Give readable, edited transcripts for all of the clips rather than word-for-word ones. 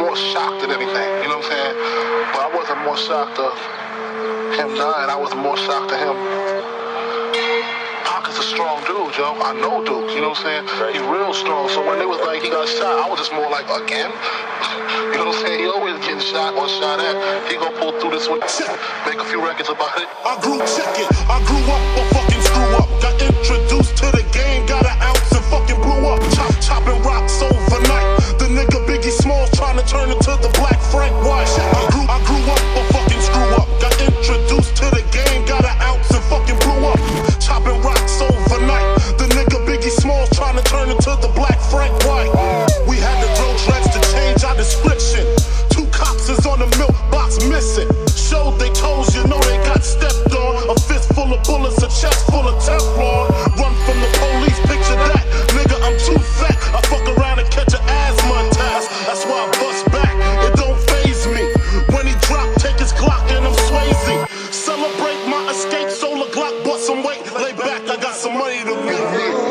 more shocked than anything, you know what I'm saying? But I wasn't more shocked of him dying. I was more shocked to him. Pac is a strong dude, yo. I know Duke, you know what I'm saying? He's real strong. So when they was like, he got shot, I was just more like, again? You know what I'm saying? He always getting shot or shot at. He gonna pull through this one, make a few records about it. I grew up a fucking screw up. Got introduced to the game, got an ounce and fucking blew up. Chopping rocks overnight. The nigga Biggie Smalls trying to turn into the Black Frank White. I grew up a fucking screw up. Got introduced to the game, got an ounce and fucking blew up. Chopping rocks overnight. The nigga Biggie Smalls trying to turn into the Black Frank White. We had to throw dreads to change our description. 2 cops is on the milk box missing. Showed they toes, you know they got stepped on. A fist full of bullets, a chest full of Teflon. Run from the police, picture that. Nigga, I'm too fat. I fuck around and catch an asthma attack. That's why I bust back. It don't faze me. When he drop, take his Glock and I'm Swayze. Celebrate my escape, solar Glock, bust some weight. Lay back, I got some money to make.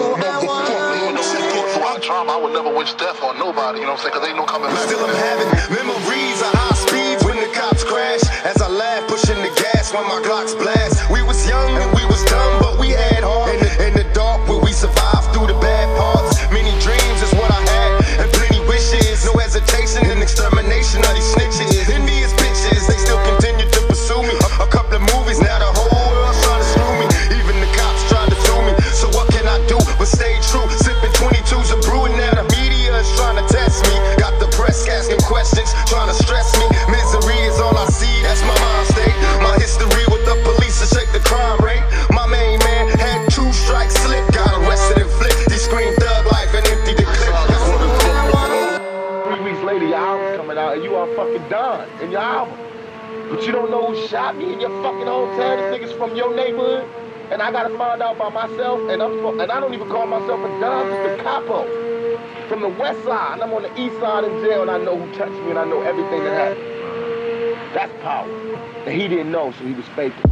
I would never wish death on nobody, you know what I'm saying? Cause ain't no coming back. Still I'm having memories of high speeds when the cops crash. As I laugh, pushing the gas when my Glocks blast. We was young and we was dumb, but we had heart. In the dark where we survived through the bad parts. Many dreams is what I had, and plenty wishes. No hesitation in extermination of these snitches. Envious bitches, they still continue to pursue me. A couple of movies, now the whole world's trying to screw me. Even the cops tried to sue me. So what can I do but stay true? Sipping 22s and brewing. Now the media is trying to test me. Got the press asking questions, trying to stress me. Misery is all I see, that's my mind state. My history with the police to shake the crime rate. My main man had 2 strikes slip. Got arrested and flipped. He screamed thug life and emptied the clip. 3 weeks later, your album's coming out and you are fucking done in your album. But you don't know who shot me in your fucking hometown. This nigga's from your neighborhood. And I gotta find out by myself. And I don't even call myself a Don, just a capo. From the west side, and I'm on the east side in jail, and I know who touched me, and I know everything that happened. That's power. And he didn't know, so he was faking.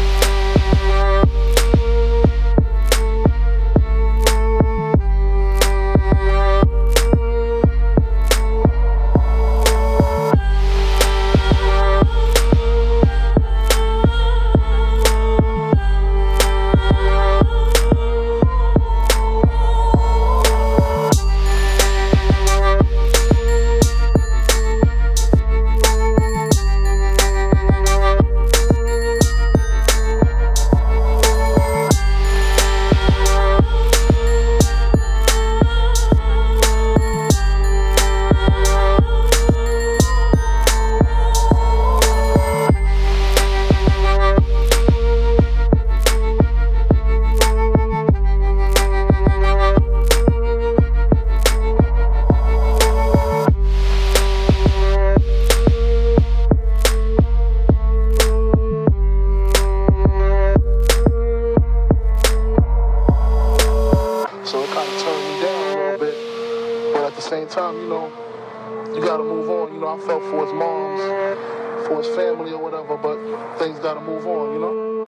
Same time, you know, you gotta move on. You know, I felt for his moms, for his family or whatever, but things gotta move on, you know?